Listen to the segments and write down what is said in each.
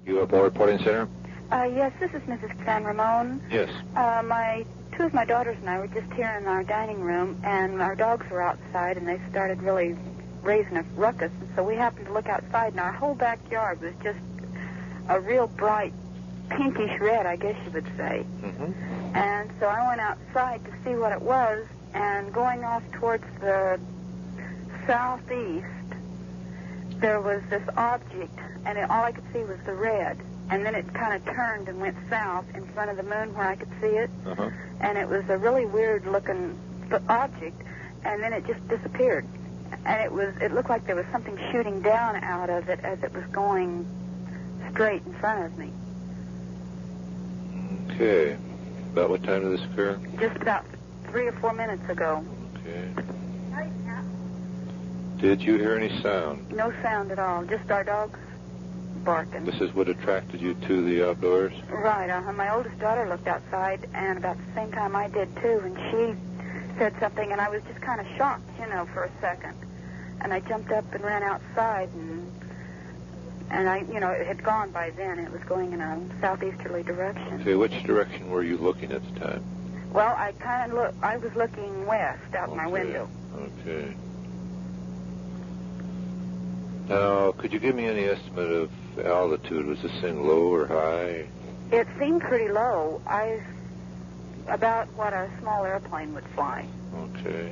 UFO Reporting Center? Yes, this is Mrs. San Ramon. Yes. Two of my daughters and I were just here in our dining room, and our dogs were outside, and they started really raising a ruckus. And so we happened to look outside, and our whole backyard was just a real bright pinkish red, I guess you would say. Mm-hmm. And so I went outside to see what it was, and going off towards the southeast, there was this object, and all I could see was the red. And then it kind of turned and went south in front of the moon where I could see it. Uh-huh. And it was a really weird-looking object, and then it just disappeared. And it looked like there was something shooting down out of it as it was going straight in front of me. Okay. About what time did this occur? Just about 3 or 4 minutes ago. Okay. Did you hear any sound? No sound at all, just our dogs barking. This is what attracted you to the outdoors? Right. My oldest daughter looked outside, and about the same time I did, too, and she said something, and I was just kind of shocked, for a second. And I jumped up and ran outside, and it had gone by then. It was going in a southeasterly direction. Okay, which direction were you looking at the time? Well, I was looking west out my window. Okay. Now, could you give me any estimate of altitude? Was this thing low or high? It seemed pretty low. About what a small airplane would fly. Okay.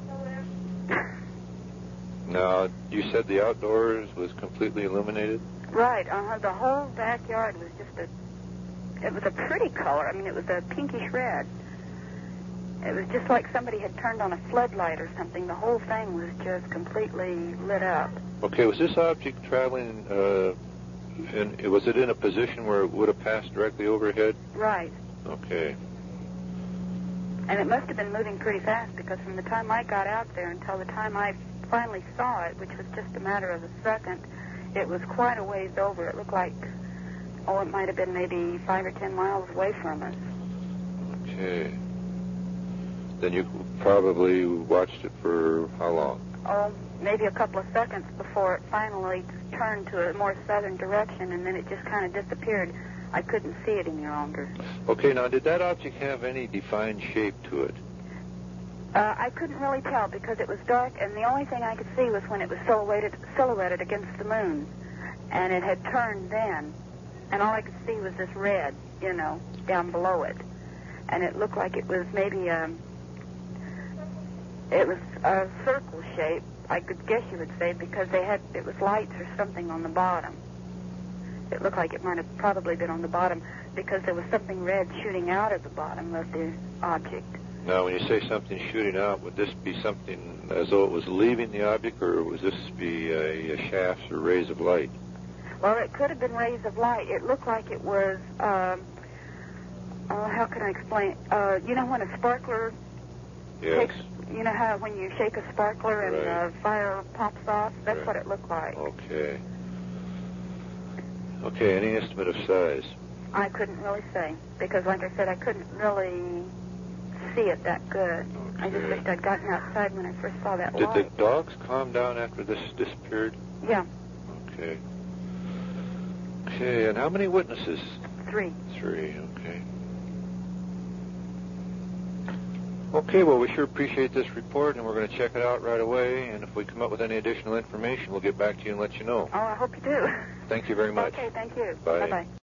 Now, you said the outdoors was completely illuminated? Right. The whole backyard was it was a pretty color. I mean, it was a pinkish red. It was just like somebody had turned on a floodlight or something. The whole thing was just completely lit up. Okay, was this object traveling, was it in a position where it would have passed directly overhead? Right. Okay. And it must have been moving pretty fast, because from the time I got out there until the time I finally saw it, which was just a matter of a second, it was quite a ways over. It looked like, it might have been maybe 5 or 10 miles away from us. Okay. Then you probably watched it for how long? Oh, maybe a couple of seconds before it finally turned to a more southern direction, and then it just kind of disappeared. I couldn't see it any longer. Okay, now, did that object have any defined shape to it? I couldn't really tell because it was dark, and the only thing I could see was when it was silhouetted against the moon, and it had turned then, and all I could see was this red, down below it, and it looked like it was maybe it was a circle shape, I could guess you would say, because it was lights or something on the bottom. It looked like it might have probably been on the bottom because there was something red shooting out of the bottom of the object. Now, when you say something shooting out, would this be something as though it was leaving the object, or would this be a shafts or rays of light? Well, it could have been rays of light. It looked like it was, how can I explain? When a sparkler Yes. takes, how when you shake a sparkler and Right. Fire pops off? That's Right. what it looked like. Okay. Okay, any estimate of size? I couldn't really say because, like I said, I couldn't really see it that good. I just Okay. wished I'd gotten outside when I first saw that Did the light. dogs calm down after this disappeared? Yeah, Okay. Okay, and how many witnesses? 3. 3, okay. Okay, well, we sure appreciate this report, and we're going to check it out right away, and if we come up with any additional information, we'll get back to you and let you know. Oh, I hope you do. Thank you very much. Okay, thank you. Bye. Bye-bye.